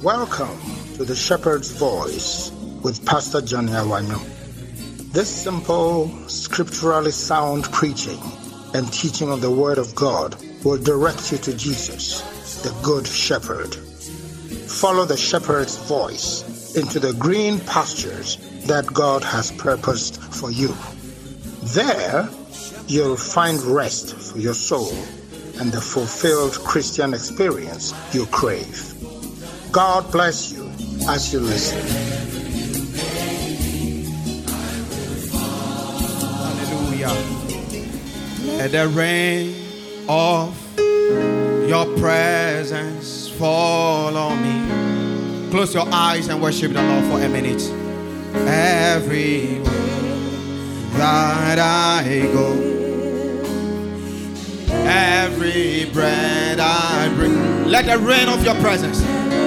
Welcome to the Shepherd's Voice with Pastor Johnny Awanyo. This simple, scripturally sound preaching and teaching of the Word of God will direct you to Jesus, the Good Shepherd. Follow the Shepherd's voice into the green pastures that God has purposed for you. There, you'll find rest for your soul and the fulfilled Christian experience you crave. God bless you as you listen. Hallelujah. Let the rain of your presence fall on me. Close your eyes and worship the Lord for a minute. Everywhere that I go, every breath I bring, let the rain of your presence,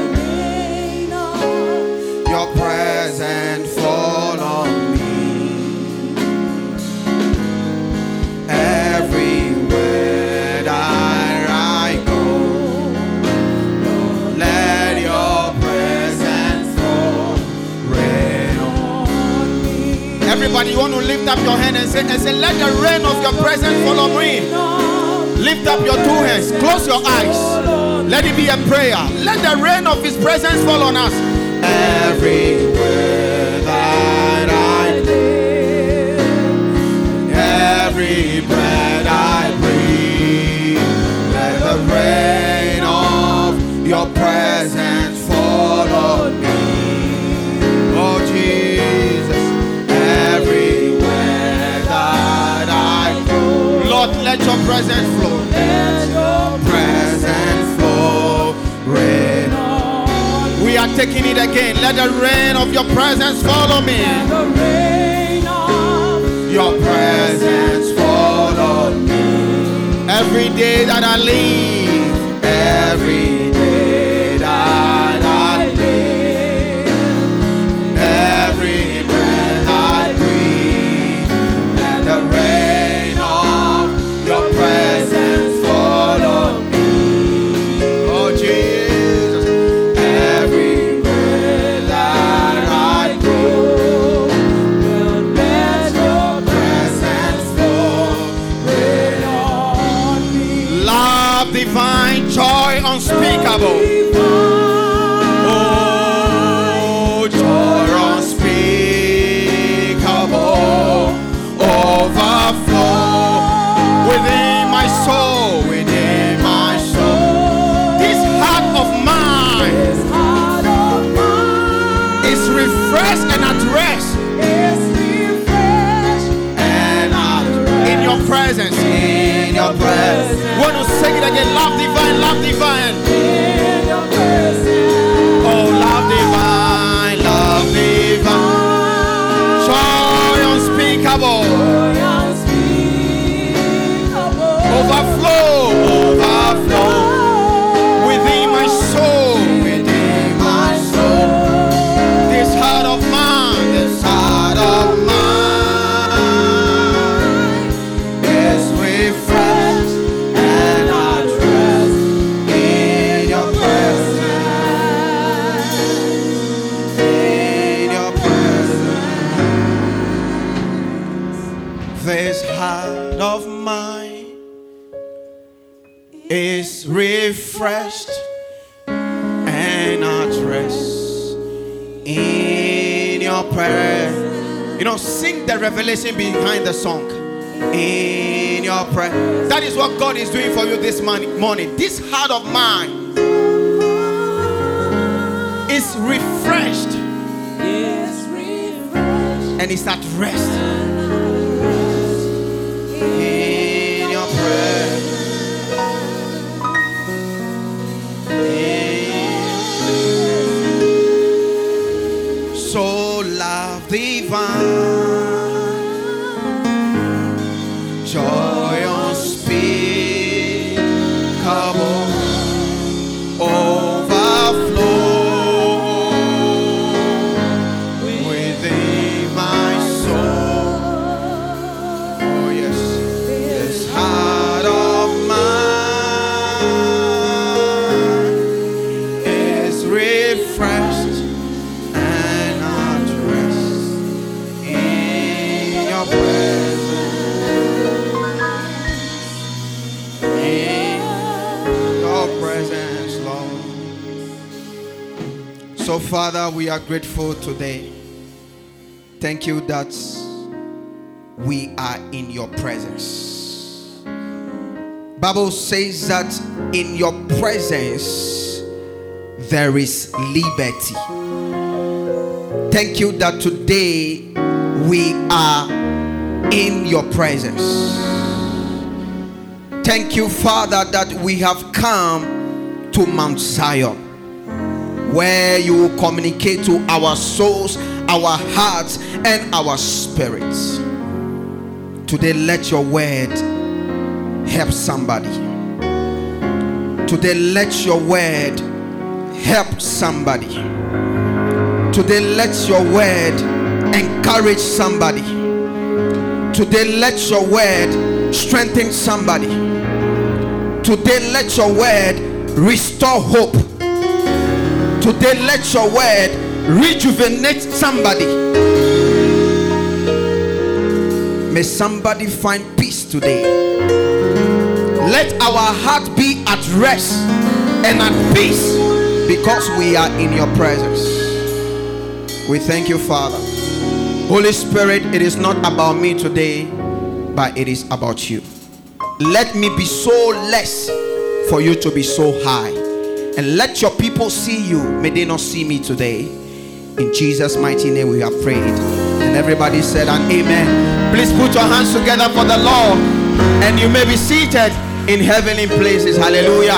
your presence fall on me. Everywhere that I go, Lord, let your presence fall, rain on me. Everybody, you want to lift up your hand and say, let the rain of your presence fall on me. Lift up your two hands, close your eyes. Let it be a prayer. Let the rain of his presence fall on us. Everywhere that I live, every breath I breathe, let the rain of your presence fall on me. Oh Jesus, everywhere that I go, Lord, let your presence flow. Let your presence flow, rain. We are taking it again. Let the rain of your presence follow me. Let the rain of your presence follow me. Every day that I live, every day that I live, every breath I breathe, let the rain of your presence follow me. Oh Jesus, everywhere that I go, let your presence fall, rain on me. Love divine, joy unspeakable. Oh, joy unspeakable, overflow within my soul, within my soul. This heart of mine is refreshed and at rest. In your presence, in your presence. Want to sing it again? Love divine, love divine. In your presence. Oh, love divine, love divine. Joy unspeakable. Overflow, overflow within my soul, within my soul. This heart of mine, this heart of mine is refreshed and at rest in your presence, in your presence. This heart of mine is refreshed and at rest in your presence. You know, sing the revelation behind the song. In your presence. That is what God is doing for you this morning. This heart of mine is refreshed and is at rest in your presence. So love divine, joy unspeakable, overflow within my soul. your presence. In your presence, Lord. So, Father, we are grateful today. Thank you that we are in your presence. Bible says that in your presence there is liberty. Thank you that today we are in your presence. Thank you, Father, that we have come to Mount Zion, where you will communicate to our souls, our hearts, and our spirits. Today, let your word help somebody. Today, let your word help somebody. Today, let your word encourage somebody. Today, let your word strengthen somebody. Today, let your word restore hope. Today, let your word rejuvenate somebody. May somebody find peace today. Let our heart be at rest and at peace because we are in your presence. We thank you, Father. Holy Spirit, it is not about me today, but it is about you. Let me be so less for you to be so high. And let your people see you. May they not see me today. In Jesus' mighty name we have prayed. And everybody said an amen. Please put your hands together for the Lord. And you may be seated in heavenly places. Hallelujah.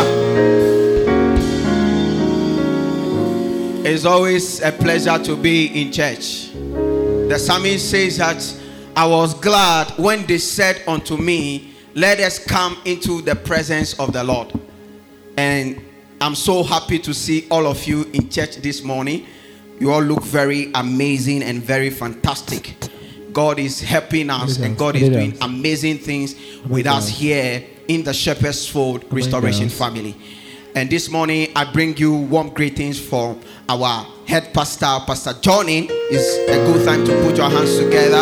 It's always a pleasure to be in church. The psalmist says that I was glad when they said unto me, let us come into the presence of the Lord. And I'm so happy to see all of you in church this morning. You all look very amazing and very fantastic. God is helping us and God is doing amazing things with us here in the Shepherd's Fold Restoration family. And this morning I bring you warm greetings from our head pastor, Pastor Johnny. It's a good time to put your hands together.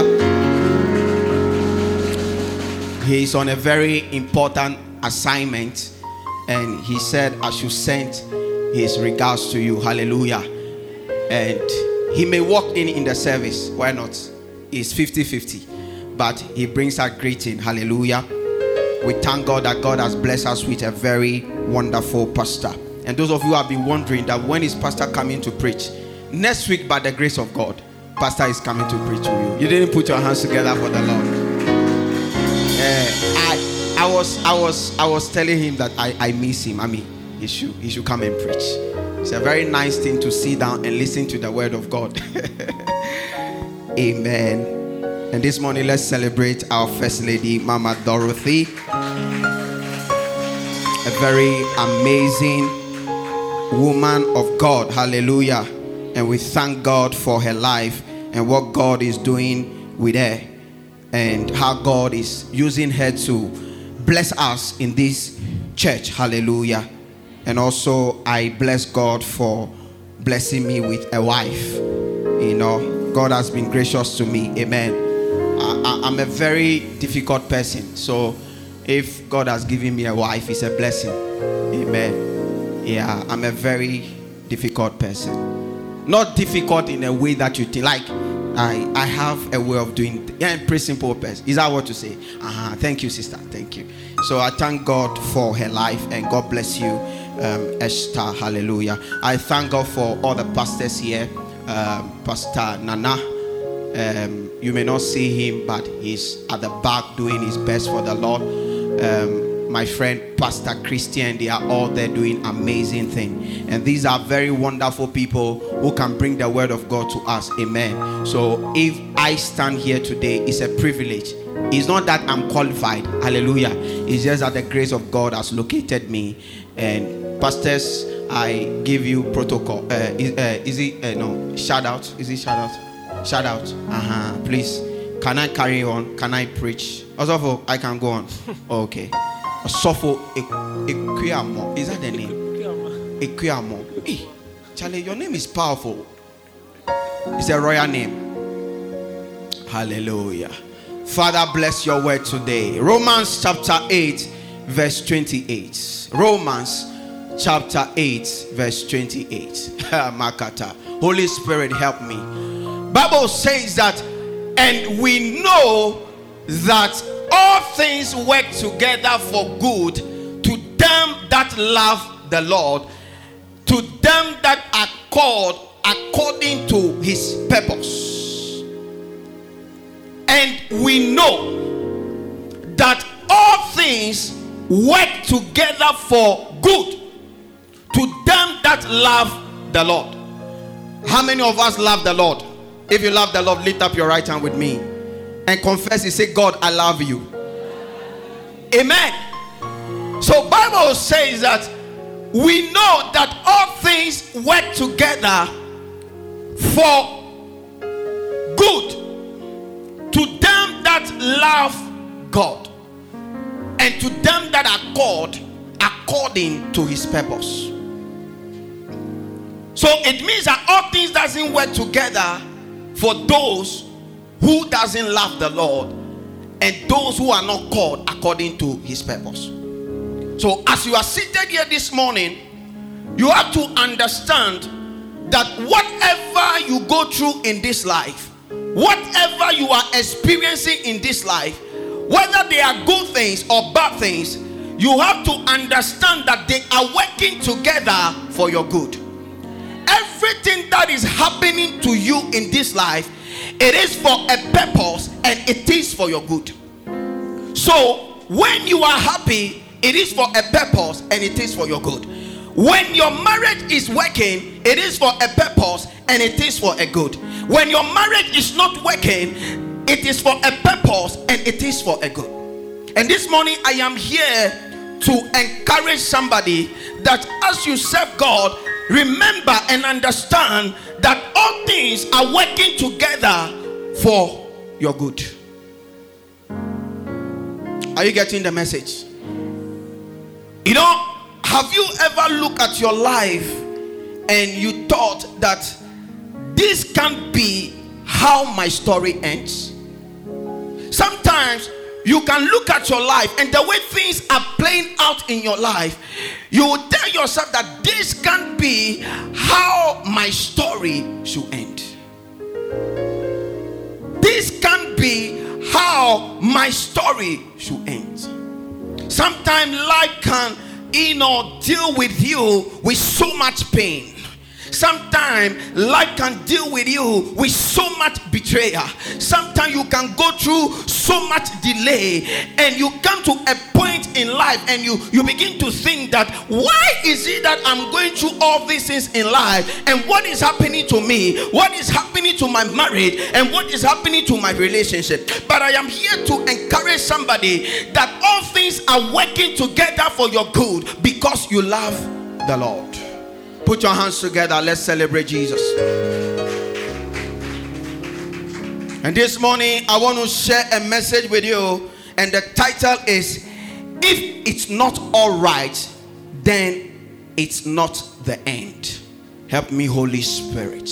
He's on a very important assignment. And he said, I should send his regards to you. Hallelujah. And he may walk in the service. Why not? It's 50-50. But he brings a greeting. Hallelujah. We thank God that God has blessed us with a very wonderful pastor. And those of you who have been wondering that when is pastor coming to preach? Next week, by the grace of God, pastor is coming to preach to you. You didn't put your hands together for the Lord. I was telling him that I miss him. I mean, he should come and preach. It's a very nice thing to sit down and listen to the word of God. Amen. And this morning, let's celebrate our First Lady, Mama Dorothy. A very amazing woman of God. Hallelujah. And we thank God for her life and what God is doing with her and how God is using her to bless us in this church. Hallelujah. And also I bless God for blessing me with a wife. You know, God has been gracious to me. Amen. I'm a very difficult person, so if God has given me a wife, it's a blessing. Amen. Yeah, I'm a very difficult person. Not difficult in a way that you think. Like I have a way of doing. Yeah, pretty simple person. Is that what you say? Thank you, sister. Thank you. So I thank God for her life and God bless you, Esther. Hallelujah. I thank God for all the pastors here. Pastor Nana. You may not see him, but he's at the back doing his best for the Lord. My friend Pastor Christian, they are all there doing amazing things. And these are very wonderful people who can bring the word of God to us. Amen. So if I stand here today, it's a privilege. It's not that I'm qualified. Hallelujah. It's just that the grace of God has located me. And pastors, I give you protocol. Shout out. Is it shout out? Shout out. Please. Can I carry on? Can I preach? Also, I can go on. Okay. Sofo Equiamo. Is that the name? Equiamo. Hey, Charlie, your name is powerful. It's a royal name. Hallelujah. Father, bless your word today. Romans chapter 8 verse 28. Romans chapter 8 verse 28. Makata. Holy Spirit, help me. Bible says that, and we know that all things work together for good to them that love the Lord, to them that are called according to his purpose. And we know that all things work together for good to them that love the Lord. How many of us love the Lord? If you love the Lord, lift up your right hand with me and confess it. Say, God, I love you. Amen. So Bible says that we know that all things work together for good to them that love God and to them that are called according to his purpose. So it means that all things doesn't work together for those who doesn't love the Lord and those who are not called according to his purpose. So as you are seated here this morning, you have to understand that whatever you go through in this life, whatever you are experiencing in this life, whether they are good things or bad things, you have to understand that they are working together for your good. Everything that is happening to you in this life, it is for a purpose and it is for your good. So when you are happy, it is for a purpose and it is for your good. When your marriage is working, it is for a purpose and it is for a good. When your marriage is not working, it is for a purpose and it is for a good. And this morning I am here to encourage somebody that as you serve God, remember and understand that all things are working together for your good. Are you getting the message? You know, have you ever looked at your life and you thought that this can't be how my story ends? Sometimes you can look at your life and the way things are playing out in your life, you will tell yourself that this can't be how my story should end. This can't be how my story should end. Sometimes life can, deal with you with so much pain. Sometimes life can deal with you with so much betrayal. Sometimes you can go through so much delay, and you come to a point in life and you begin to think that why is it that I'm going through all these things in life, and what is happening to me, what is happening to my marriage, and what is happening to my relationship. But I am here to encourage somebody that all things are working together for your good because you love the Lord. Put your hands together. Let's celebrate Jesus. And this morning, I want to share a message with you. And the title is, if it's not all right, then it's not the end. Help me, Holy Spirit.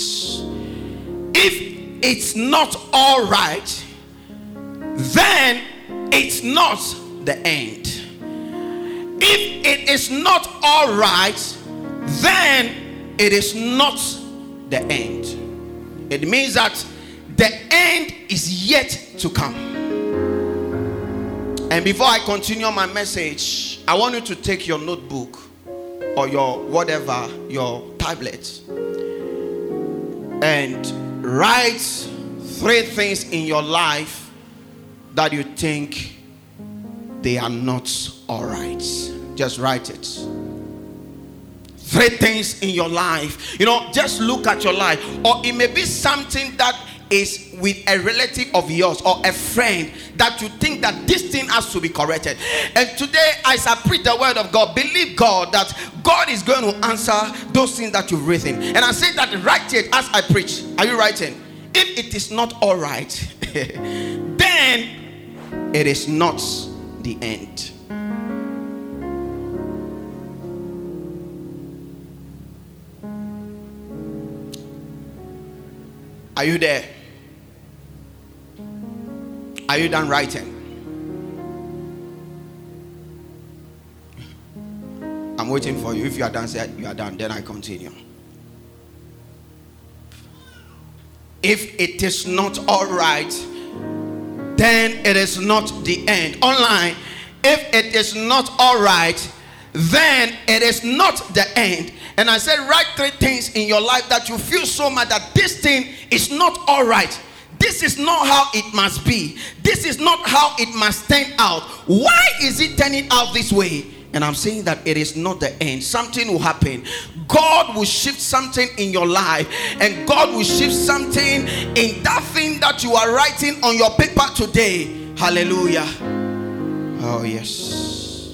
If it's not all right, then it's not the end. If it is not all right, then it is not the end. It means that the end is yet to come. And before I continue my message, I want you to take your notebook or your tablet, and write 3 things in your life that you think they are not all right. Just write it. 3 things in your life. Just look at your life. Or it may be something that is with a relative of yours or a friend that you think that this thing has to be corrected. And today, as I preach the word of God, believe God that God is going to answer those things that you've written. And I say that write it as I preach. Are you writing? If it is not all right, then it is not the end. Are you there? Are you done writing? I'm waiting for you. If you are done, say you are done. Then I continue. If it is not all right, then it is not the end. Online, if it is not all right, then it is not the end. And I said, write 3 things in your life that you feel so much that this thing is not all right. This is not how it must be. This is not how it must turn out. Why is it turning out this way? And I'm saying that it is not the end. Something will happen. God will shift something in your life, and God will shift something in that thing that you are writing on your paper today. Hallelujah. Oh yes.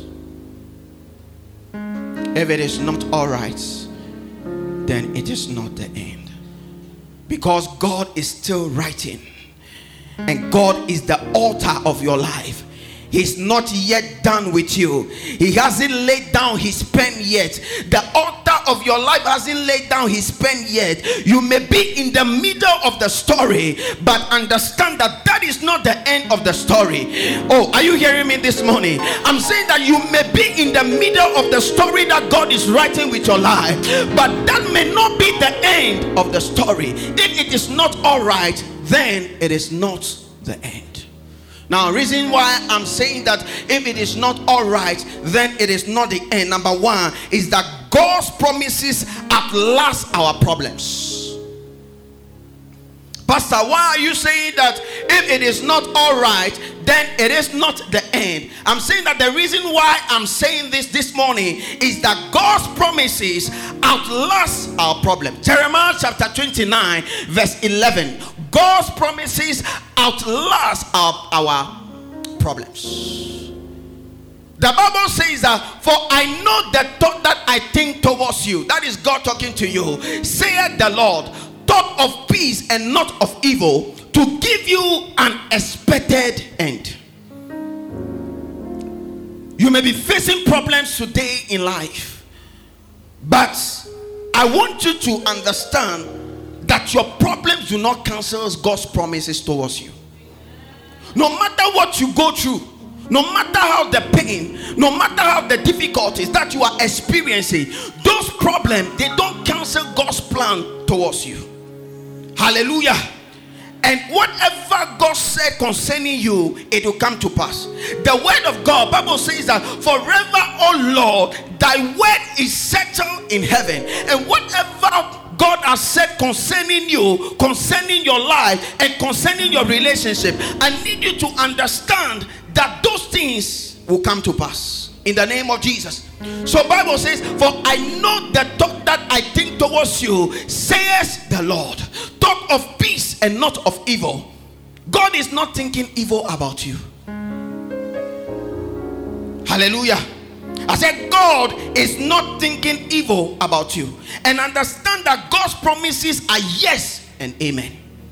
If it is not all right, then it is not the end, because God is still writing, and God is the author of your life. He's not yet done with you. He hasn't laid down his pen yet. The author of your life hasn't laid down his pen yet. You may be in the middle of the story, but understand that that is not the end of the story. Oh, are you hearing me this morning? I'm saying that you may be in the middle of the story that God is writing with your life, but that may not be the end of the story. If it is not all right, then it is not the end. Now, reason why I'm saying that if it is not all right, then it is not the end. Number 1 is that God's promises outlast our problems. Pastor, why are you saying that if it is not all right, then it is not the end? I'm saying that the reason why I'm saying this morning is that God's promises outlast our problems. Jeremiah chapter 29 verse 11. God's promises outlast our problems. The Bible says that, for I know the thought that I think towards you. That is God talking to you. Saith the Lord, thought of peace and not of evil, to give you an expected end. You may be facing problems today in life, but I want you to understand that your problems do not cancel God's promises towards you. No matter what you go through, no matter how the pain, no matter how the difficulties that you are experiencing, those problems, they don't cancel God's plan towards you. Hallelujah. And whatever God said concerning you, it will come to pass. The word of God, Bible says that forever, O Lord, thy word is settled in heaven. And whatever God has said concerning you, concerning your life, and concerning your relationship, I need you to understand that those things will come to pass in the name of Jesus. So Bible says, for I know the thought that I think towards you, says the Lord, thought of peace and not of evil. God is not thinking evil about you. Hallelujah. I said God is not thinking evil about you. And understand that God's promises are yes and amen.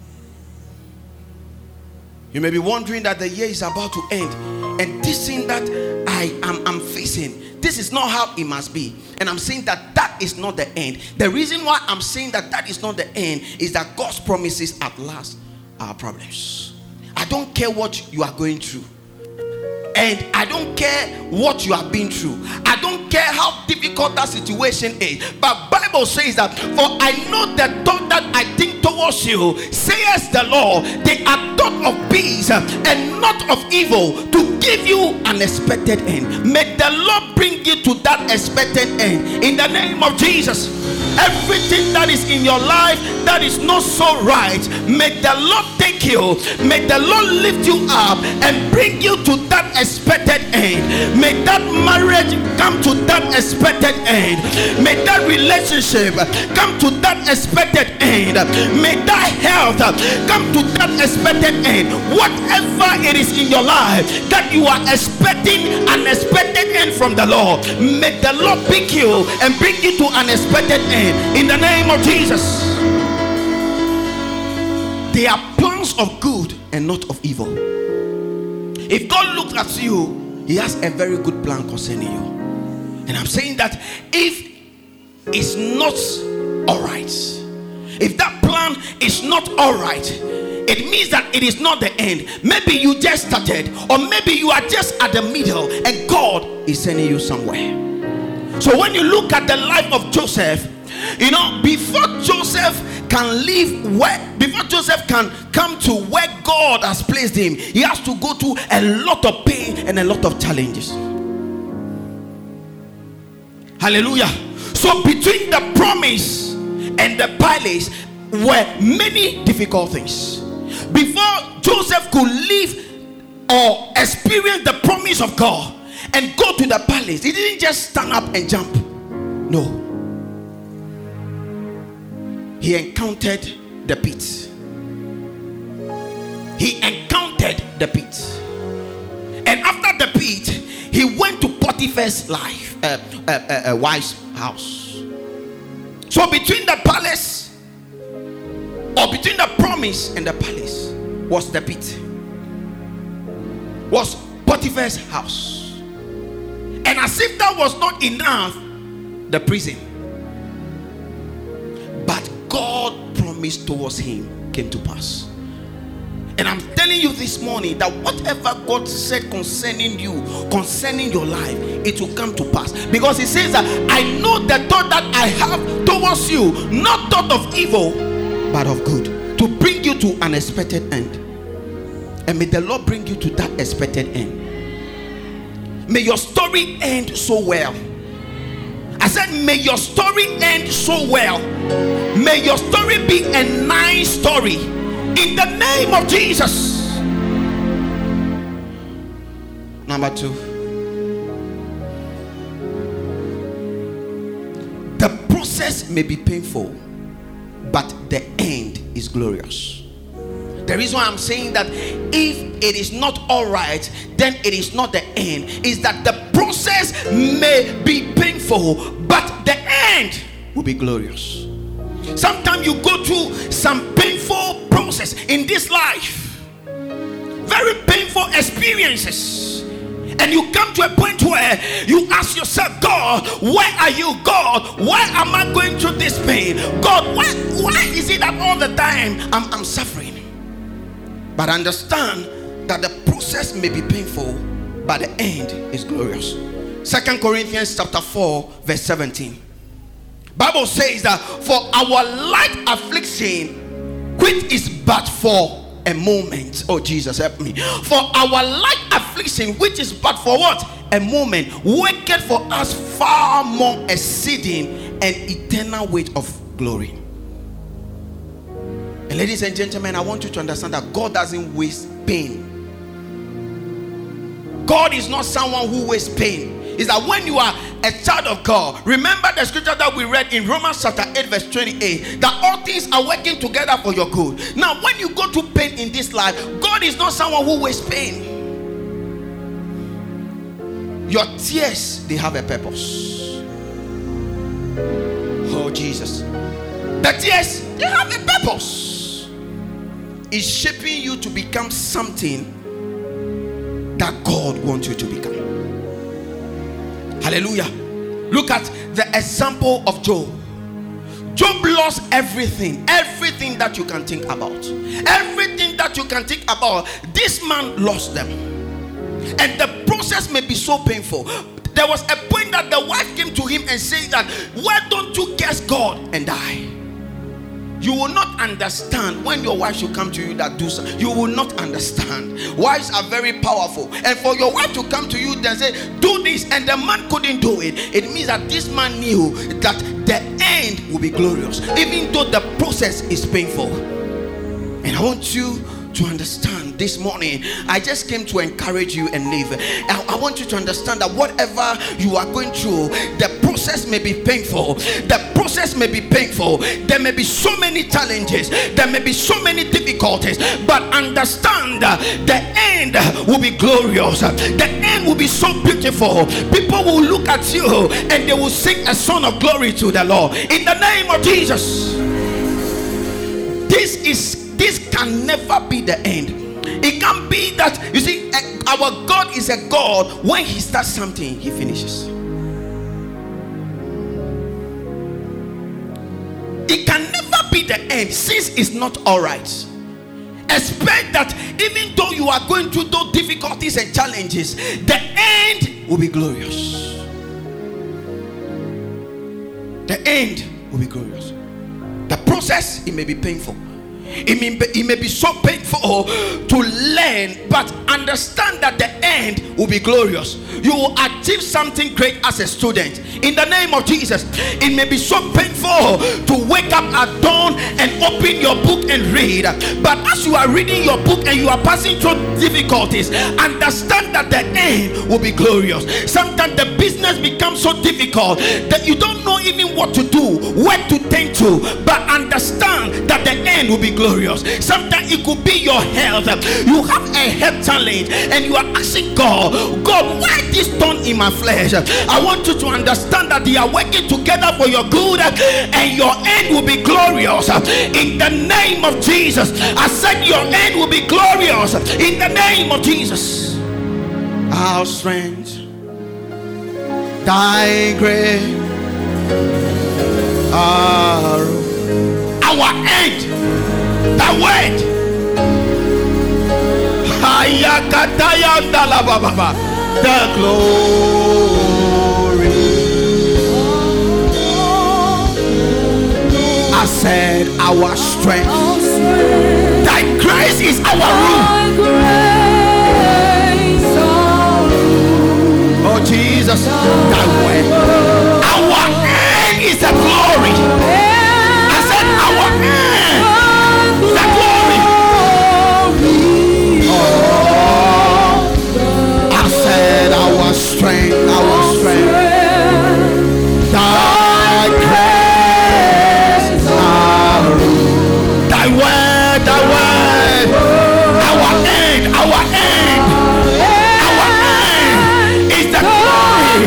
You may be wondering that the year is about to end, and this thing that I'm facing, this is not how it must be. And I'm saying that that is not the end. The reason why I'm saying that that is not the end is that God's promises outlast our problems. I don't care what you are going through. And I don't care what you have been through. I don't care how difficult that situation is. But Bible says that, for I know the thought that I think towards you, says the Lord, they are thought of peace and not of evil, to give you an expected end. May the Lord bring you to that expected end in the name of Jesus. Everything that is in your life that is not so right, may the Lord take you, may the Lord lift you up and bring you to that expected end. May that marriage come to that expected end. May that relationship come to that expected end. May that health come to that expected end. Whatever it is in your life that you are expecting an expected end from the Lord, may the Lord pick you and bring you to an expected end in the name of Jesus. They are plans of good and not of evil. If God looks at you, he has a very good plan concerning you. And I'm saying that if it's not all right, if that plan is not all right, it means that it is not the end. Maybe you just started, or maybe you are just at the middle, and God is sending you somewhere. So when you look at the life of Joseph, you know, before Joseph can live where, before Joseph can come to where God has placed him, he has to go through a lot of pain and a lot of challenges. Hallelujah. So between the promise and the palace were many difficult things. Before Joseph could live or experience the promise of God and go to the palace, he didn't just stand up and jump. No. He encountered the pit. He encountered the pit. And after the pit, he went to Potiphar's wife's house. So between the palace, or between the promise and the palace, was the pit, was Potiphar's house. And as if that was not enough, the prison. But God promised towards him came to pass. And I'm telling you this morning that whatever God said concerning you, concerning your life, it will come to pass. Because he says that I know the thought that I have towards you, not thought of evil, but of good, to bring you to an expected end. And may the Lord bring you to that expected end. May your story end so well. I said, may your story end so well. May your story be a nice story. In the name of Jesus. Number 2. The process may be painful, but the end is glorious. The reason why I'm saying that if it is not all right, then it is not the end, is that the process may be painful, but the end will be glorious. Sometimes you go through some painful process in this life, very painful experiences, and you come to a point where you ask yourself, God, where are you? God, why am I going through this pain? God, why is it that all the time I'm suffering? But understand that the process may be painful, but the end is glorious. 2 Corinthians chapter 4 verse 17. Bible says that for our light affliction, which is but for a moment, oh Jesus help me, for our light affliction, which is but for what? A moment, worketh for us far more exceeding an eternal weight of glory. And ladies and gentlemen, I want you to understand that God doesn't waste pain. God is not someone who wastes pain. Is that when you are a child of God, remember the scripture that we read in Romans chapter 8 verse 28, that all things are working together for your good. Now when you go through pain in this life, God is not someone who wastes pain. Your tears, they have a purpose. Oh Jesus, the tears, they have a purpose. It's shaping you to become something that God wants you to become. Hallelujah. Look at the example of Job. Job lost everything that you can think about. Everything that you can think about, this man lost them. And the process may be so painful. There was a point that the wife came to him and said that, why don't you curse God and die? You will not understand when your wife should come to you that do so. You will not understand. Wives are very powerful, and for your wife to come to you and say do this, and the man couldn't do it, it means that this man knew that the end will be glorious, even though the process is painful. And I want you to understand this morning, I just came to encourage you and live. I want you to understand that whatever you are going through, the process may be painful. The process may be painful. There may be so many challenges. There may be so many difficulties. But understand the end will be glorious. The end will be so beautiful. People will look at you and they will sing a song of glory to the Lord. In the name of Jesus. This can never be the end. It can be that, you see, our God is a God, when he starts something, he finishes. It can never be the end, since it's not all right. A expect that even though you are going through those difficulties and challenges, the end will be glorious. The end will be glorious. The process, it may be painful. It may be so painful to learn, but understand that the end will be glorious. You will achieve something great as a student. In the name of Jesus. It may be so painful to wake up at dawn and open your book and read, but as you are reading your book and you are passing through difficulties, understand that the end will be glorious. Sometimes the business becomes so difficult that you don't know even what to do, where to turn to, but understand that the end will be glorious. Sometimes it could be your health. You have a health challenge and you are asking God, why this thorn in my flesh? I want you to understand that they are working together for your good and your end will be glorious in the name of Jesus. I said your end will be glorious in the name of Jesus. Our strength, thy grace, our end, the word. The glory. I said our strength. Thy grace is our rule. Oh Jesus, thy word. Our end is the glory. I said our end, the glory. Our strength, thy grace, thy word, our end is the glory.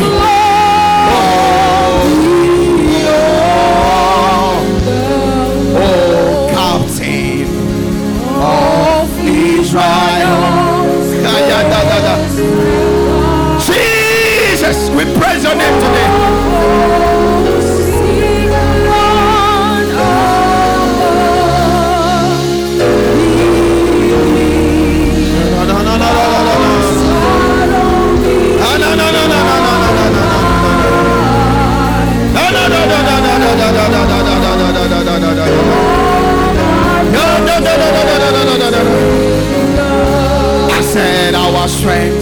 Oh, captain of Israel. We praise your name today. I said our strength.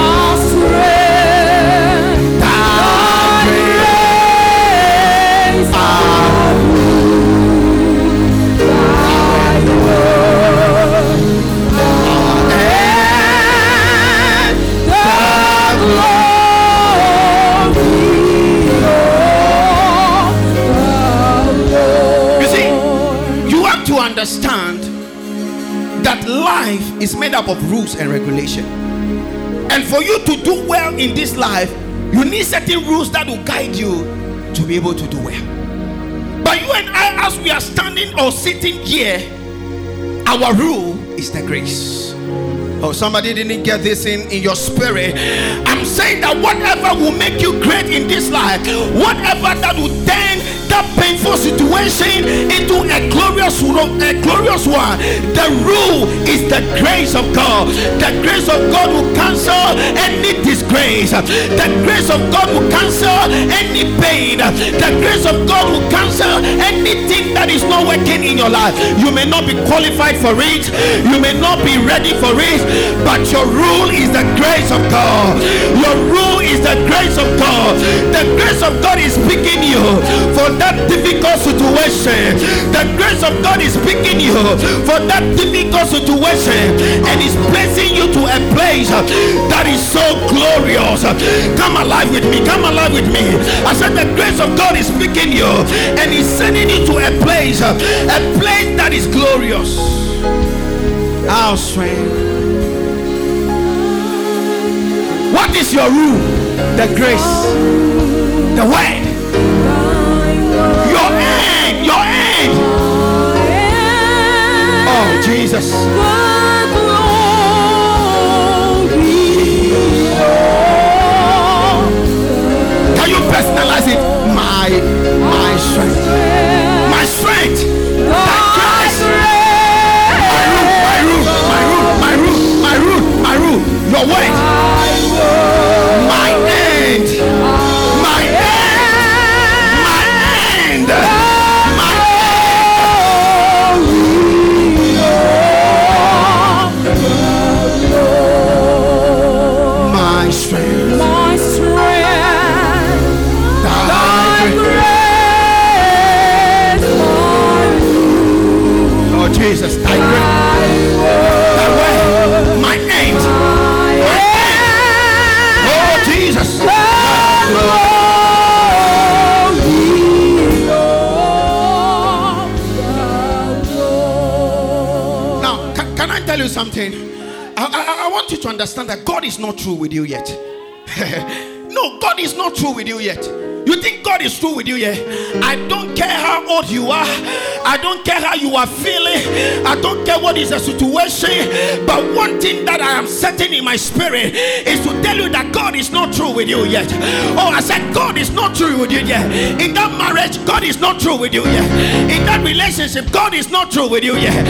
Understand that life is made up of rules and regulation, and for you to do well in this life, you need certain rules that will guide you to be able to do well. But you and I, as we are standing or sitting here, our rule is the grace. Oh, somebody didn't get this in your spirit. I'm saying that whatever will make you great in this life, whatever that will turn that painful situation into a glorious one, the rule is the grace of God. The grace of God will cancel any disgrace. The grace of God will cancel any pain. The grace of God will cancel anything that is not working in your life. You may not be qualified for it, you may not be ready for it, but your rule is the grace of God. Your rule is the grace of God. The grace of God is picking you for that difficult situation. The grace of God is picking you for that difficult situation and is placing you to a place that is so glorious. Come alive with me. Come alive with me. I said the grace of God is picking you and is sending you to a place that is glorious. Our strength. What is your rule? The grace, the word, your end, your end. Oh Jesus. Can you personalize it? My strength, my strength. That grace. My rule. something? I want you to understand that God is not through with you yet. No, God is not through with you yet. You think God is through with you yet? I don't care how old you are. I don't care how you are feeling. I don't care what is the situation. But one thing that I am certain in my spirit is to tell you that God is not through with you yet. Oh, I said God is not through with you yet. In that marriage, God is not through with you yet. In that relationship, God is not through with you yet.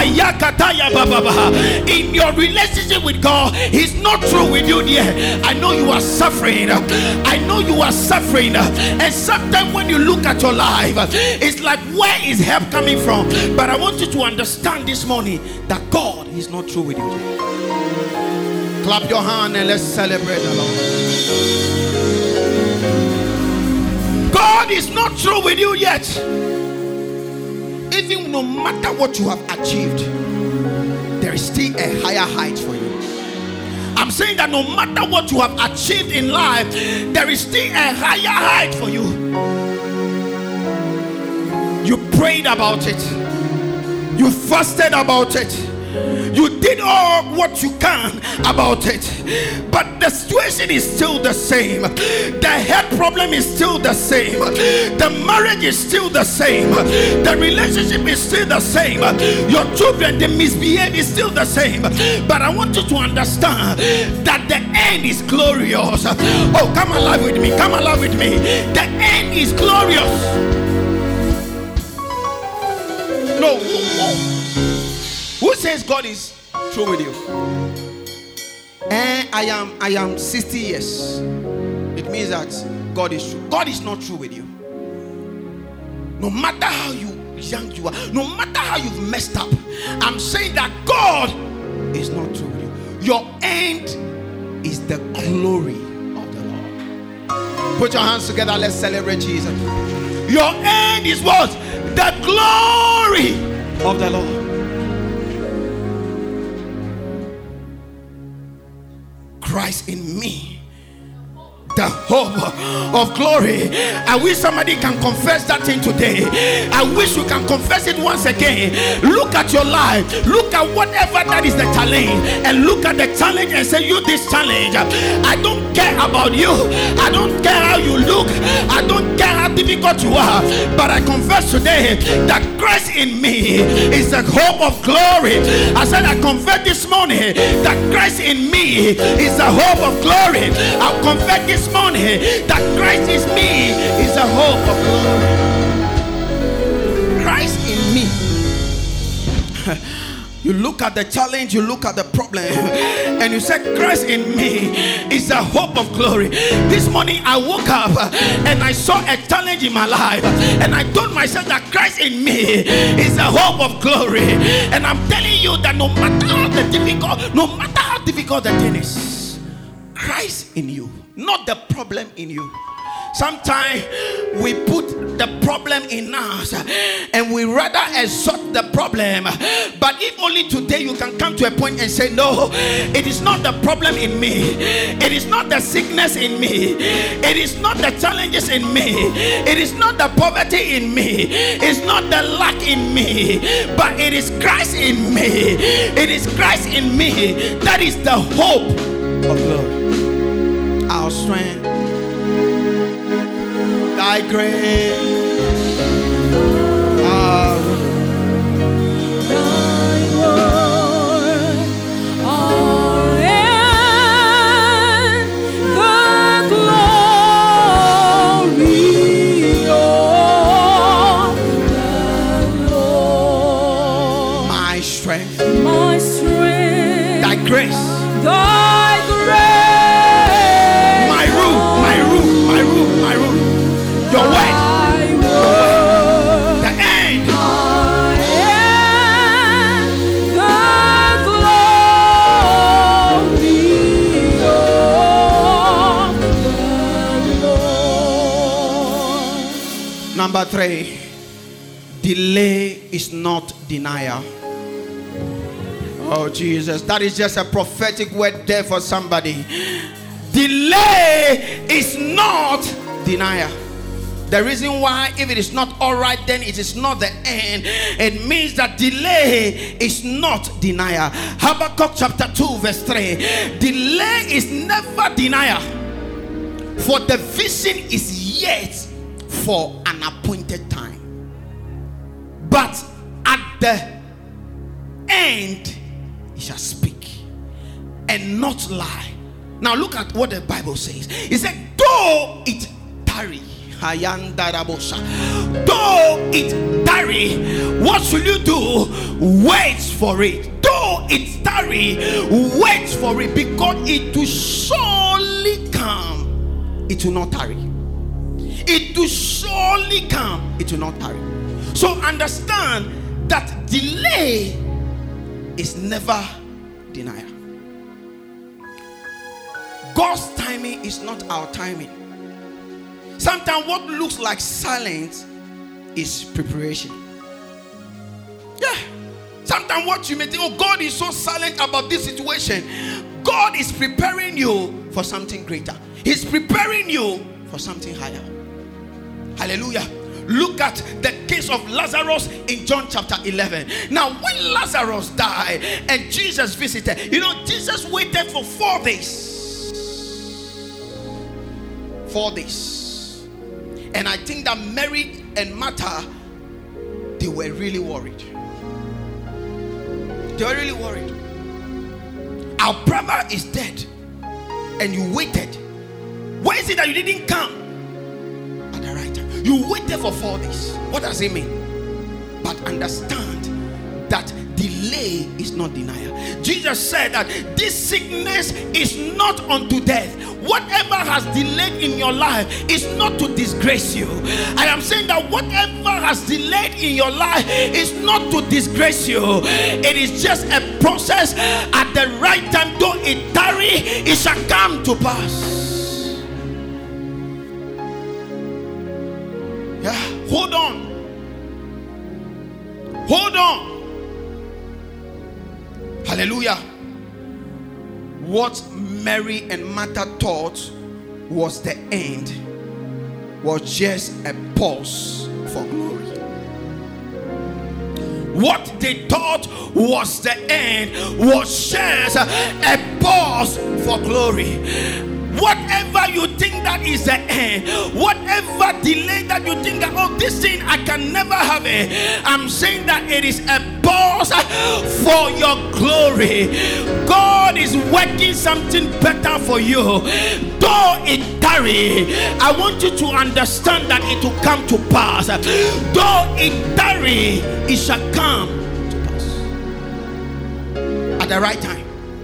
In your relationship with God, He's not through with you yet. I know you are suffering. I know you are suffering. And sometimes when you look at your life, it's like, where is help coming from? But I want you to understand this morning that God is not through with you. Clap your hand and let's celebrate the Lord. God is not through with you yet. Even no matter what you have achieved, there is still a higher height for you. I'm saying that no matter what you have achieved in life, there is still a higher height for you. You prayed about it. You fasted about it. You did all what you can about it. But the situation is still the same. The health problem is still the same. The marriage is still the same. The relationship is still the same. Your children, they misbehave, is still the same. But I want you to understand that the end is glorious. Oh, come alive with me. Come alive with me. The end is glorious. No. Who says God is through with you? I am 60 years. It means that God is true. God is not true with you. No matter how young you are, no matter how you've messed up, I'm saying that God is not true with you. Your end is the glory of the Lord. Put your hands together. Let's celebrate Jesus. Your end is what? The glory of the Lord. Christ in me, the hope of glory. I wish somebody can confess that thing today. I wish you can confess it once again. Look at your life. Look at whatever that is the challenge, and look at the challenge and say, you, this challenge, I don't care about you. I don't care how you look. I don't care how difficult you are. But I confess today that Christ in me is the hope of glory. I said I confess this morning that Christ in me is the hope of glory. I'll confess this morning that Christ is me is the hope of glory. Christ in me. You look at the challenge, you look at the problem, and you say, Christ in me is the hope of glory. This morning I woke up and I saw a challenge in my life, and I told myself that Christ in me is the hope of glory. And I'm telling you that no matter how difficult the thing is, Christ in you, not the problem in you. Sometimes we put the problem in us and we rather exalt the problem. But if only today you can come to a point and say, no, it is not the problem in me. It is not the sickness in me. It is not the challenges in me. It is not the poverty in me. It's not the lack in me. But it is Christ in me. It is Christ in me. That is the hope of glory. Our strength, thy grace, thy word, our end, the glory of the Lord. my strength, Thy grace, my room, your word, the end, the glory of the Lord. Number 3, delay is not denial. Oh Jesus, that is just a prophetic word there for somebody. Delay is not denial. The reason why, if it is not all right, then it is not the end. It means that delay is not denial. Habakkuk chapter 2 verse 3. Delay is never denial, for the vision is yet for an appointed time, but at the end he shall speak and not lie. Now look at what the Bible says. It said, though it tarry, though it tarry, what should you do? Wait for it. Though it tarry, wait for it, because it will surely come. It will not tarry. It will surely come. It will not tarry. So understand that delay is never denial. God's timing is not our timing. Sometimes what looks like silence is preparation. Yeah. Sometimes what you may think, oh, God is so silent about this situation. God is preparing you for something greater. He's preparing you for something higher. Hallelujah. Look at the case of Lazarus in John chapter 11. Now, when Lazarus died and Jesus visited, Jesus waited for 4 days. 4 days. And I think that Mary and Martha, they were really worried. They were really worried. Our brother is dead and you waited. Why is it that you didn't come at the right time? You waited for 4 days. What does it mean? But understand that delay is not denial. Jesus said that this sickness is not unto death. Whatever has delayed in your life is not to disgrace you. I am saying that whatever has delayed in your life is not to disgrace you. It is just a process. At the right time, though it tarry, it shall come to pass. Yeah, hold on. Hold on. Hallelujah. What Mary and Martha thought was the end was just a pause for glory. What they thought was the end was just a pause for glory. Whatever you think that is the end, whatever delay that you think that, oh, this thing I can never have it, I'm saying that it is a pause for your glory. God is working something better for you. Though it tarry, I want you to understand that it will come to pass. Though it tarry, it shall come to pass at the right time.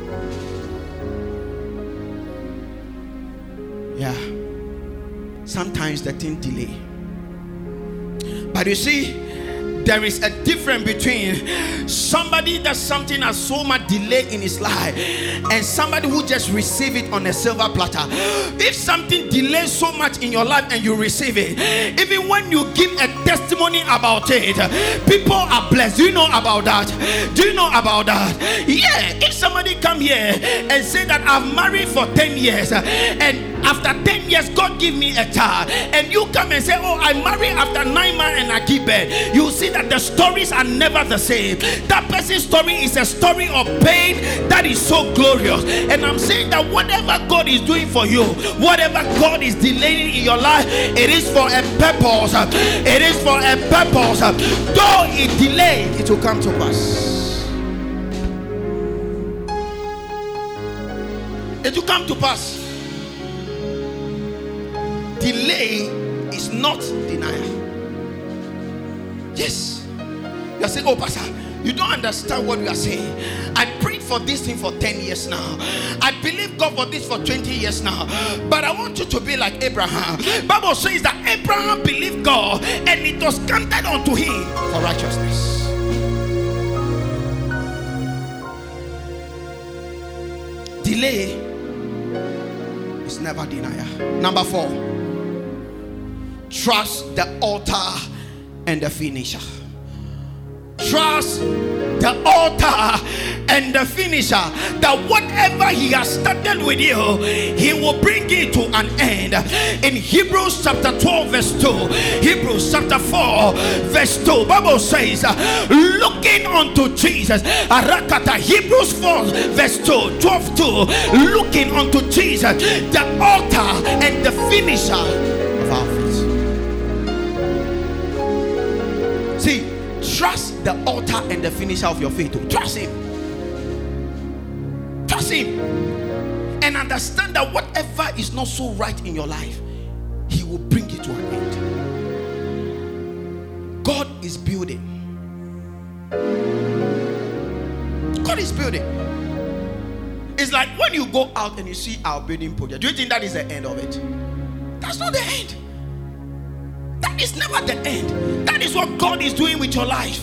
Yeah, sometimes the thing delay, but you see, there is a difference between somebody that something has so much delay in his life and somebody who just receive it on a silver platter. If something delays so much in your life and you receive it, even when you give a testimony about it, people are blessed. Do you know about that? Do you know about that? Yeah, if somebody come here and say that I've married for 10 years and after 10 years God give me a child, and you come and say, oh, I married after 9 months and I give birth, you see that the stories are never the same. That person's story is a story of pain that is so glorious. And I'm saying that whatever God is doing for you, whatever God is delaying in your life, it is for a purpose. It is for a purpose. Though it delayed, it will come to pass. It will come to pass. Delay is not denial. Yes. You are saying, oh, Pastor, you don't understand what you are saying. I prayed for this thing for 10 years now. I believe God for this for 20 years now. But I want you to be like Abraham. Bible says that Abraham believed God and it was counted unto him for righteousness. Delay is never denial. Number 4, trust the author and the finisher. Trust the author and the finisher, that whatever he has started with you, he will bring it to an end. In Hebrews chapter 12 verse 2, Hebrews chapter 4 verse 2, Bible says, looking unto Jesus. Hebrews 4 verse 2, 12 2, looking unto Jesus, the author and the finisher of our faith. See, trust the author and the finisher of your faith. Trust him. Trust him. And understand that whatever is not so right in your life, he will bring it to an end. God is building. God is building. It's like when you go out and you see our building project. Do you think that is the end of it? That's not the end. That is never the end. That is what God is doing with your life.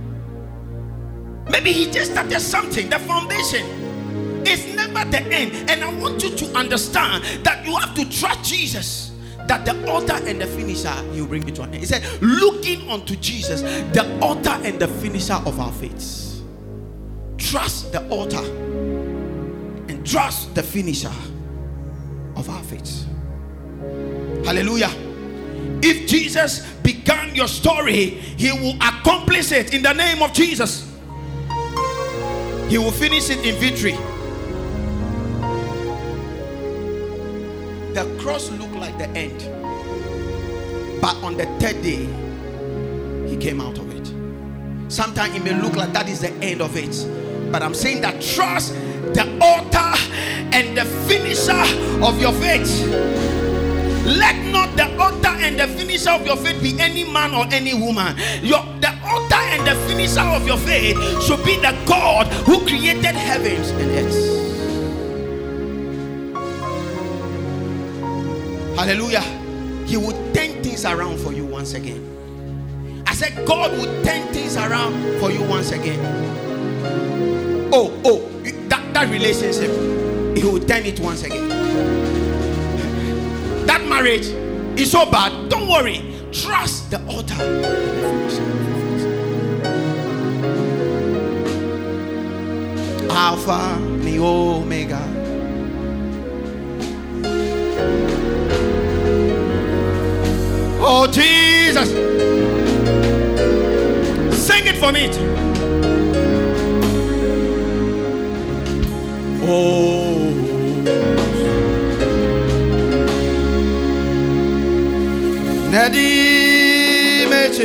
Maybe he just started something, the foundation. It's never the end. And I want you to understand that you have to trust Jesus, that the author and the finisher, he will bring it to an end. He said, looking unto Jesus, the author and the finisher of our faiths. Trust the author and trust the finisher of our faiths. Hallelujah. If Jesus began your story, he will accomplish it in the name of Jesus. He will finish it in victory. The cross looked like the end, but on the third day he came out of it. Sometimes it may look like that is the end of it, but I'm saying that trust the author and the finisher of your faith. Let not the author and the finisher of your faith be any man or any woman. The author and the finisher of your faith should be the God who created heavens and earth. Hallelujah. He would turn things around for you once again. I said God would turn things around for you once again. That relationship, he will turn it once again. That marriage is so bad, don't worry. Trust the author. Alpha, the Omega. Oh Jesus, sing it for me. Oh, Nadi Mechi,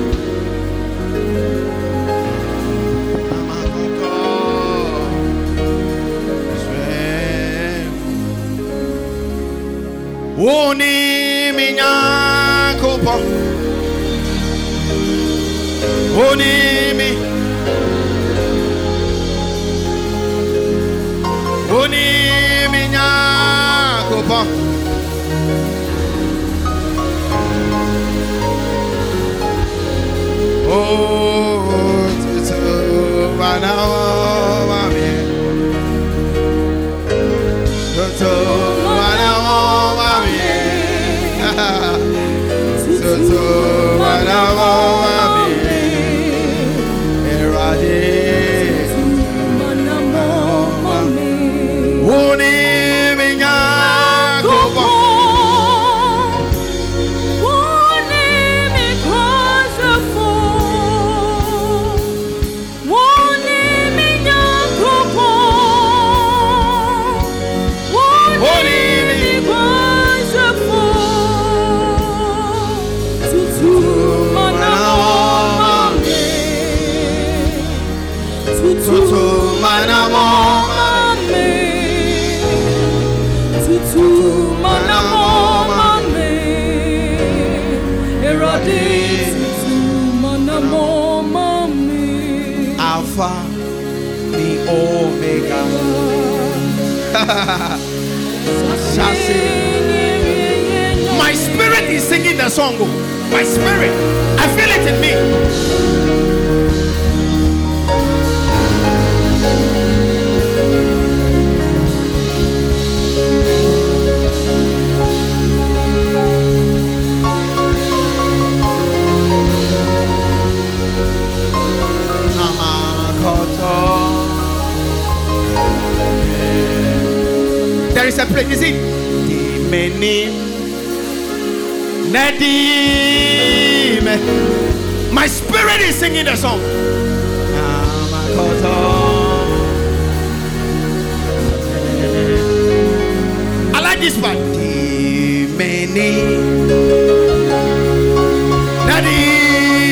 Woni minya kopo, Woni mi. Oni minya kopo, oh tutu mana mami, tutu mana mami, tutu mana mami, eradi. Woni minya kopo, Woni mi kwasafo, Woni minya kopo, Woni mi kwasafo, tutu mana mami, tutu mana mami. Alpha, the Omega. My spirit is singing the song. My spirit, I feel it in me. There is a place. Is it? Dimeni Nadim. My spirit is singing the song. I like this part. Dimeni Nadim.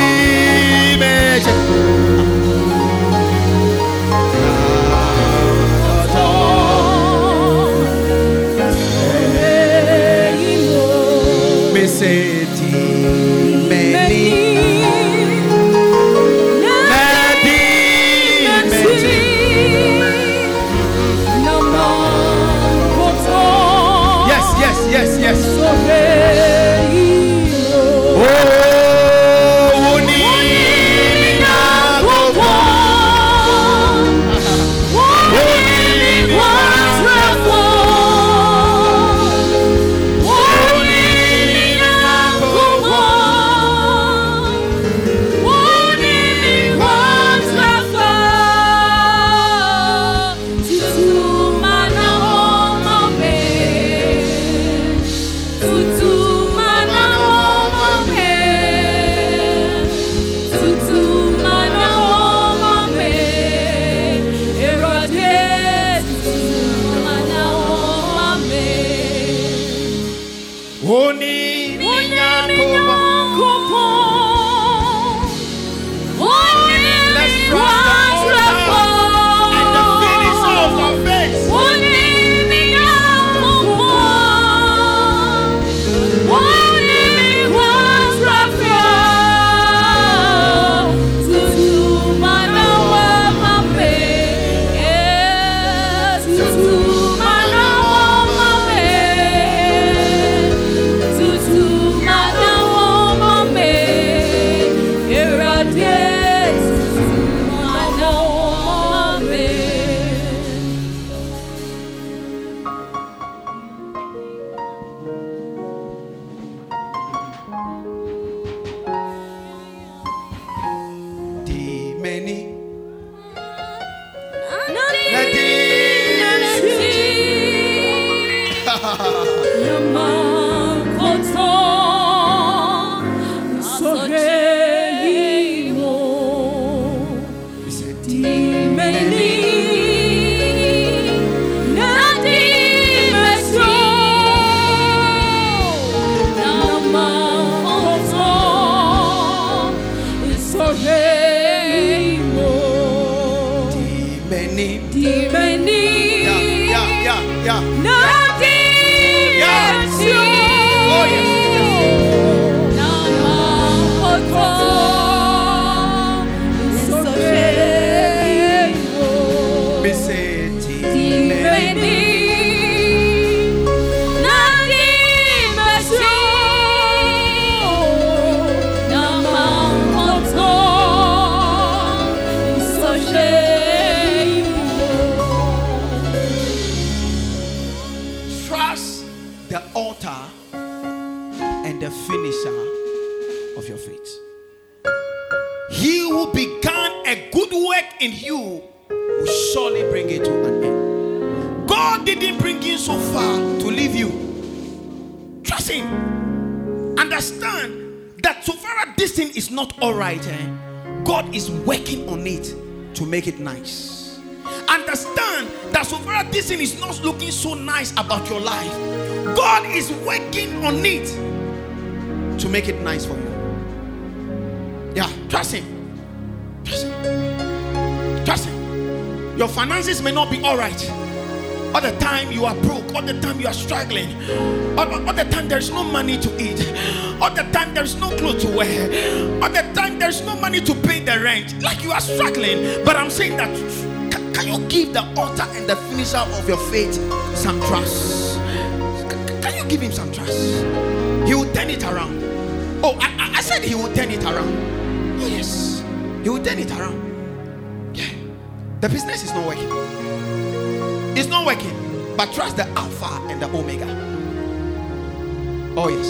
God is working on it to make it nice. Understand that so far this thing is not looking so nice about your life, God is working on it to make it nice for you. Yeah, trust Him. Trust Him. Trust Him. Your finances may not be all right. All the time you are broke. All the time you are struggling. All the time there is no money to eat. All the time there is no clothes to wear. All the time there is no money to pay the rent. Like you are struggling. But I'm saying that can you give the author and the finisher of your faith some trust? Can you give him some trust? He will turn it around. Oh, I said he will turn it around. Oh yes, he will turn it around. Yeah, the business is not working. It's not working, but trust the Alpha and the Omega. Oh yes.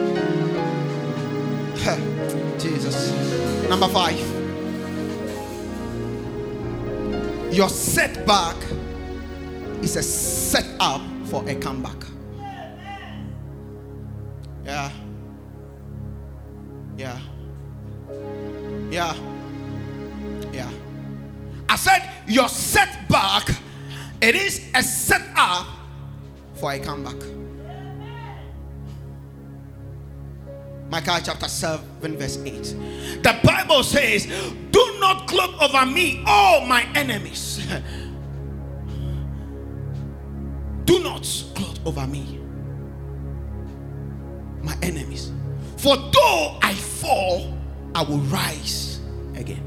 Jesus. Number 5. your setback is a setup for a comeback. Yeah. I said your setback, it is a setup for a comeback. Micah chapter 7 verse 8. The Bible says, do not gloat over me, all my enemies. Do not gloat over me, my enemies. For though I fall, I will rise again.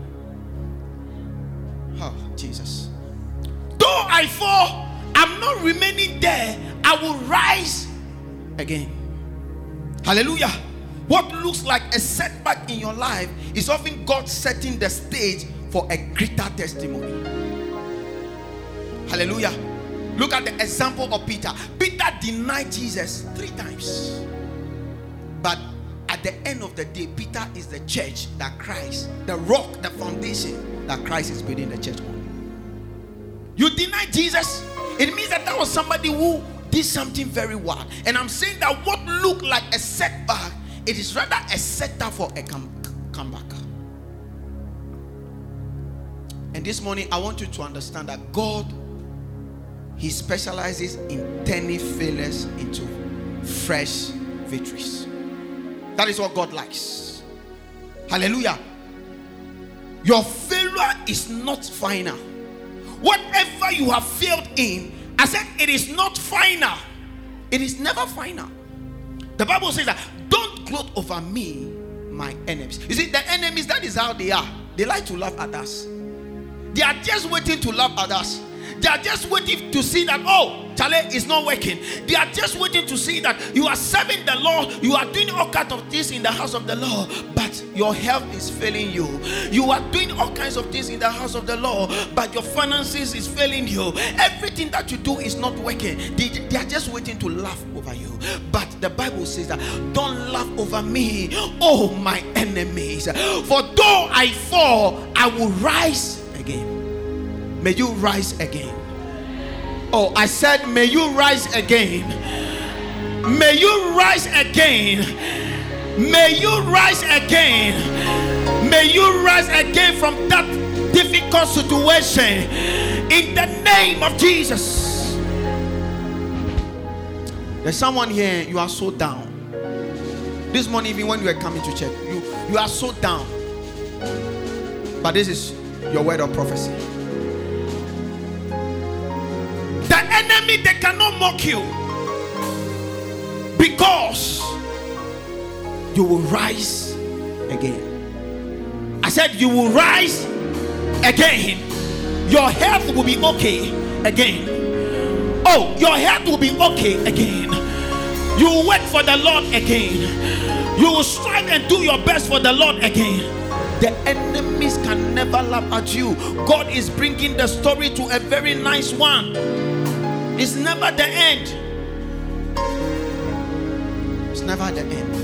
Oh, Jesus. Though I fall, I'm not remaining there. I will rise again. Hallelujah. What looks like a setback in your life is often God setting the stage for a greater testimony. Hallelujah. Look at the example of Peter. Peter denied Jesus 3 times. But at the end of the day, Peter is the church that Christ, the rock, the foundation that Christ is building the church on. You deny Jesus, it means that was somebody who did something very wild. And I'm saying that what looked like a setback, it is rather a setup for a comeback. And this morning, I want you to understand that God, He specializes in turning failures into fresh victories. That is what God likes. Hallelujah. Your failure is not final. Whatever you have failed in, I said it is not final. It is never final. The Bible says that don't gloat over me, my enemies. You see, the enemies, that is how they are. They like to laugh at us. They are just waiting to laugh at us. They are just waiting to see that, oh, Charlie is not working. They are just waiting to see that you are serving the Lord. You are doing all kinds of things in the house of the Lord, but your health is failing you. You are doing all kinds of things in the house of the Lord, but your finances is failing you. Everything that you do is not working. They are just waiting to laugh over you. But the Bible says that don't laugh over me, oh my enemies. For though I fall, I will rise again. May you rise again. Oh, I said, may you rise again. May you rise again. May you rise again. May you rise again from that difficult situation. In the name of Jesus. There's someone here, you are so down. This morning, even when you are coming to church, you are so down. But this is your word of prophecy. The enemy, they cannot mock you, because you will rise again. I said you will rise again. Your health will be okay again. Oh, your health will be okay again. You will work for the Lord again. You will strive and do your best for the Lord again. The enemies can never laugh at you. God is bringing the story to a very nice one. It's never the end. It's never the end.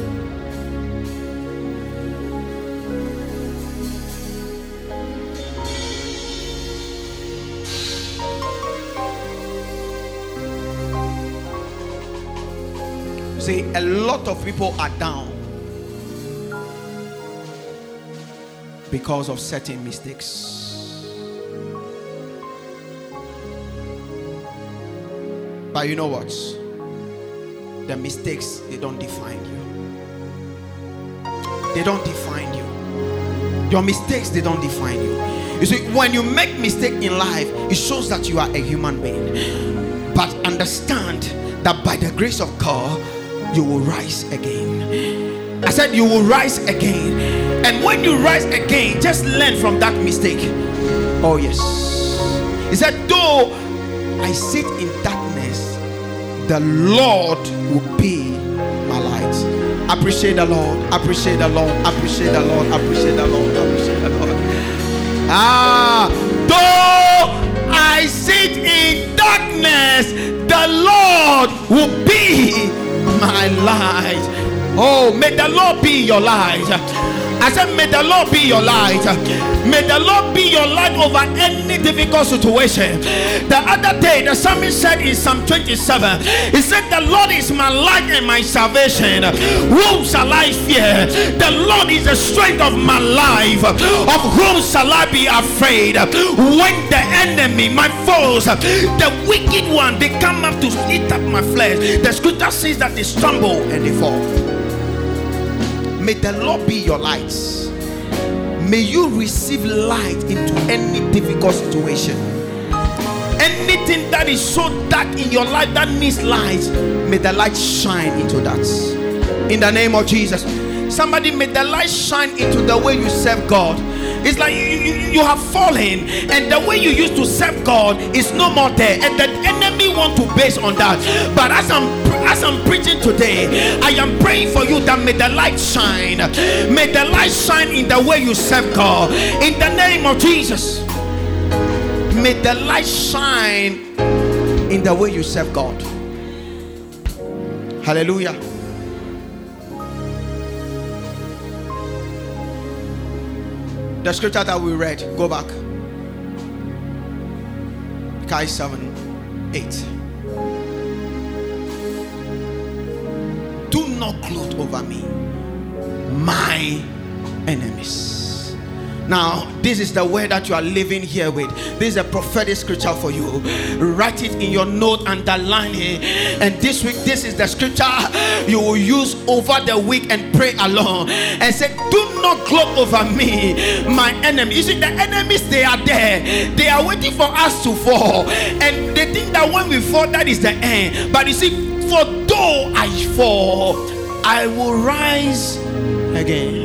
See, a lot of people are down because of certain mistakes. But you know what? The mistakes, they don't define you. They don't define you. Your mistakes, they don't define you. You see, when you make mistake in life, it shows that you are a human being. But understand that by the grace of God, you will rise again. I said you will rise again. And when you rise again, just learn from that mistake. Oh yes. He said, though I sit in darkness, the Lord will be my light. Appreciate the Lord. Appreciate the Lord. Appreciate the Lord. Appreciate the Lord. Appreciate the Lord. Though I sit in darkness, the Lord will be my light. Oh, may the Lord be your light. I said, may the Lord be your light. May the Lord be your light fight over any difficult situation. The other day, the psalmist said in Psalm 27, he said, the Lord is my light and my salvation. Whom shall I fear? The Lord is the strength of my life. Of whom shall I be afraid? When the enemy, my foes, the wicked one, they come up to eat up my flesh, the scripture says that they stumble and they fall. May the Lord be your light. May you receive light into any difficult situation. Anything that is so dark in your life that needs light, may the light shine into that. In the name of Jesus. Somebody, may the light shine into the way you serve God. It's like you have fallen, and the way you used to serve God is no more there, and the enemy want to base on that. But as I'm preaching today, I am praying for you that may the light shine. May the light shine in the way you serve God. In the name of Jesus. May the light shine in the way you serve God. Hallelujah. The scripture that we read, go back. Kai 7:8. Do not gloat over me, my enemies. Now, this is the word that you are living here with. This is a prophetic scripture for you. Write it in your note, underline it. And this week, this is the scripture you will use over the week and pray along. And say, do not gloat over me, my enemy. You see, the enemies, they are there. They are waiting for us to fall. And they think that when we fall, that is the end. But you see, for though I fall, I will rise again.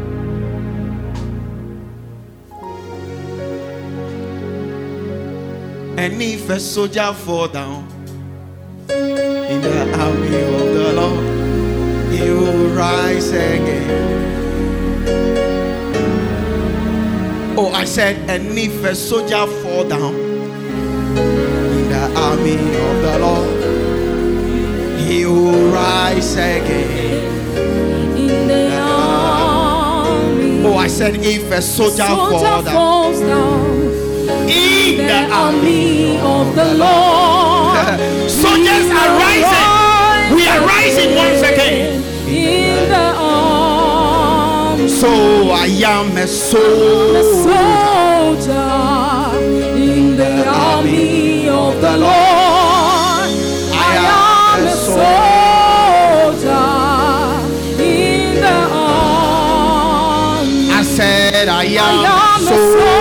And if a soldier fall down in the army of the Lord, he will rise again. Oh, I said, and if a soldier fall down in the army of the Lord, he will rise again. In the army. Oh, I said, if a soldier falls down in the army of the Lord, soldiers are rising. We are rising once again. In the army. So I am a soldier In the army of the Lord. I am a soldier. In the army. I said I am a soldier.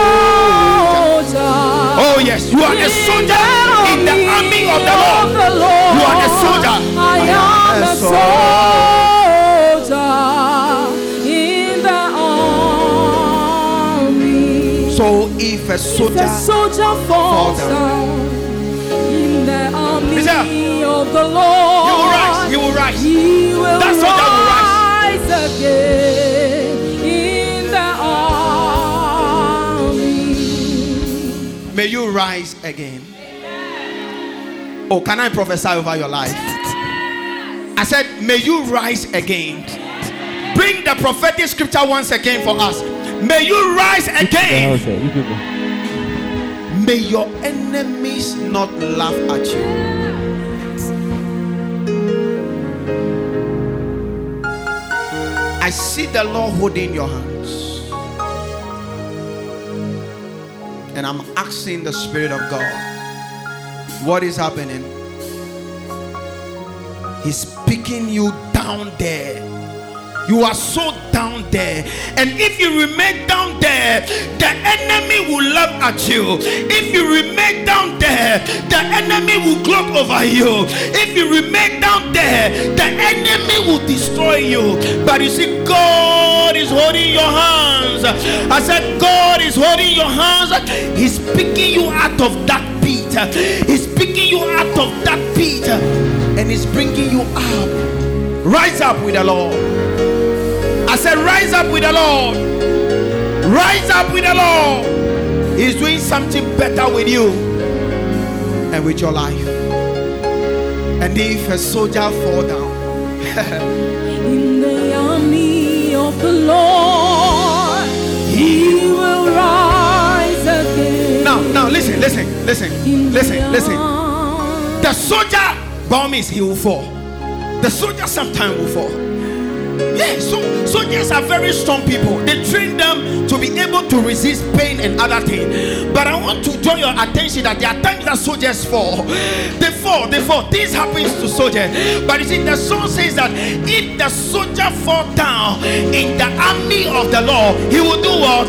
Oh yes, you are a soldier in the army of the Lord. You are a soldier. I am a soldier in the army. So if a soldier falls down in the army of the Lord, he will rise. He will rise. He will that soldier will rise again in the army. May you rise again. Oh, can I prophesy over your life? I said, may you rise again. Bring the prophetic scripture once again for us. May you rise again. May your enemies not laugh at you. I see the Lord holding your hands. And I'm asking the Spirit of God, what is happening? He's picking you down there. You are so down there, and if you remain down there, the enemy will laugh at you. If you remain down there, the enemy will gloat over you. If you remain down there, the enemy will destroy you. But you see, God is holding your hands. I said, God is holding your hands. He's picking you out of that pit. He's picking you out of that pit, and he's bringing you up. Rise up with the Lord. I said, rise up with the Lord. Rise up with the Lord. He's doing something better with you and with your life. And if a soldier fall down in the army of the Lord, he will rise again. Now listen. The soldier by means he will fall. The soldier sometimes will fall. Yeah, so soldiers are very strong people. They train them to be able to resist pain and other things. But I want to draw your attention that there are times that soldiers fall. They fall. This happens to soldiers. But you see, the song says that if the soldier fall down in the army of the Lord, he will do what?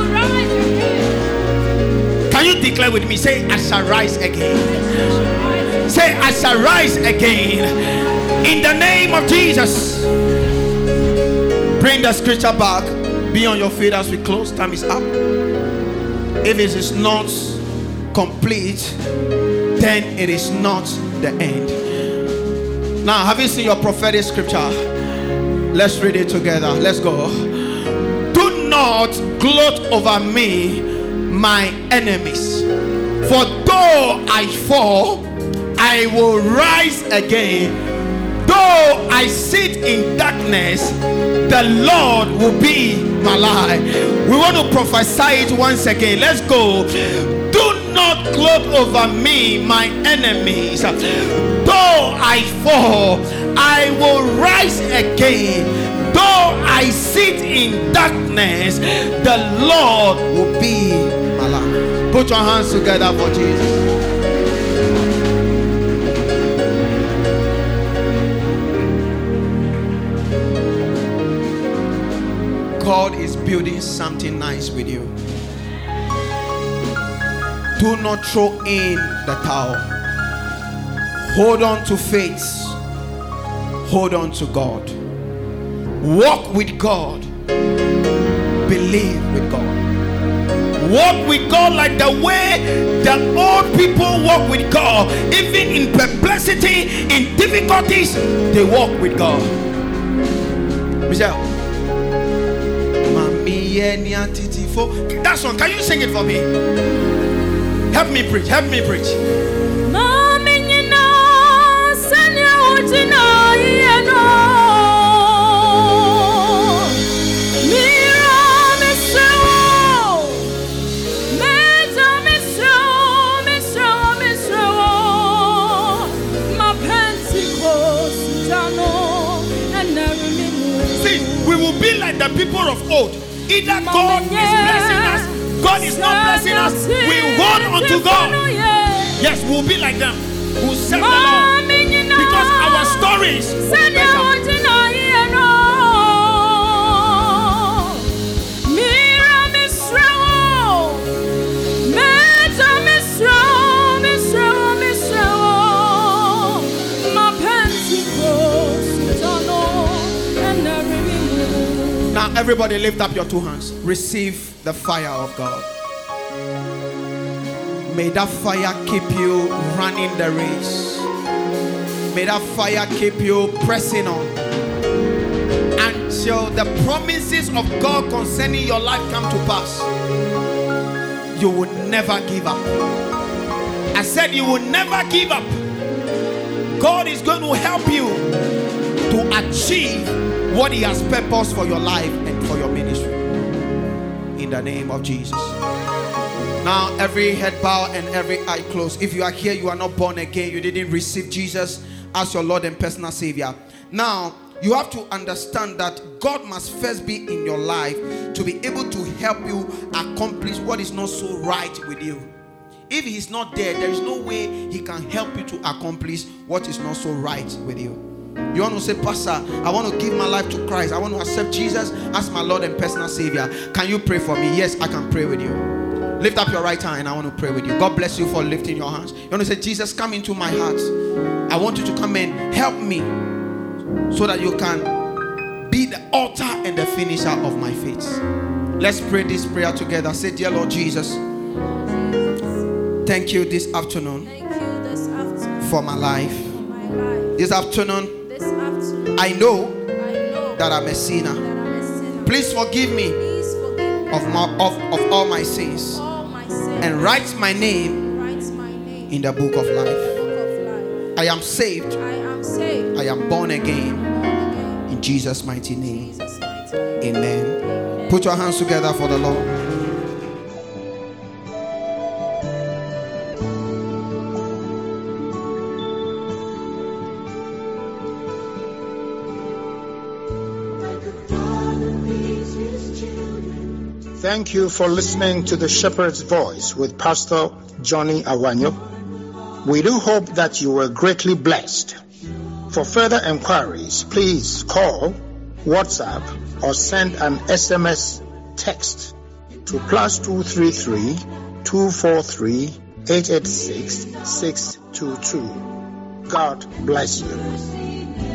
Can you declare with me? Say, I shall rise again. Say, I shall rise again. In the name of Jesus. Bring the scripture back. Be on your feet as we close. Time is up. If it is not complete, then it is not the end. Now, have you seen your prophetic scripture? Let's read it together. Let's go. Do not gloat over me, my enemies. For though I fall, I will rise again. Though I sit in darkness, the Lord will be my light. We want to prophesy it once again. Let's go. Do not gloat over me, my enemies. Though I fall, I will rise again. Though I sit in darkness, the Lord will be my light. Put your hands together for Jesus. God is building something nice with you. Do not throw in the towel. Hold on to faith. Hold on to God. Walk with God. Believe with God. Walk with God like the way the old people walk with God. Even in perplexity, in difficulties, they walk with God. Michelle. That song, can you sing it for me? Help me preach. See, we will be like the people of old. Either God is blessing us, God is not blessing us, we hold on to God. Yes, we'll be like them. We'll serve the Lord. Because our stories will be better. Now everybody lift up your two hands. Receive the fire of God. May that fire keep you running the race. May that fire keep you pressing on until the promises of God concerning your life come to pass. You will never give up. I said you will never give up. God is going to help you to achieve what He has purposed for your life and for your ministry. In the name of Jesus. Now every head bow and every eye closed. If you are here, you are not born again, you didn't receive Jesus as your Lord and personal Savior. Now you have to understand that God must first be in your life to be able to help you accomplish what is not so right with you. If He's not there, there is no way He can help you to accomplish what is not so right with you. You want to say, Pastor, I want to give my life to Christ. I want to accept Jesus as my Lord and personal Savior. Can you pray for me? Yes, I can pray with you. Lift up your right hand and I want to pray with you. God bless you for lifting your hands. You want to say, Jesus, come into my heart. I want you to come and help me so that you can be the author and the finisher of my faith. Let's pray this prayer together. Say, dear Lord Jesus, thank you this afternoon for my life. This afternoon, I know that I'm a sinner. Please forgive me of all my sins and write my name in the book of life. I am saved. I am born again. In Jesus' mighty name. Amen. Put your hands together for the Lord. Thank you for listening to the Shepherd's Voice with Pastor Johnny Awanyo. We do hope that you were greatly blessed. For further enquiries, please call, WhatsApp, or send an SMS text to +233 243 886 622. God bless you.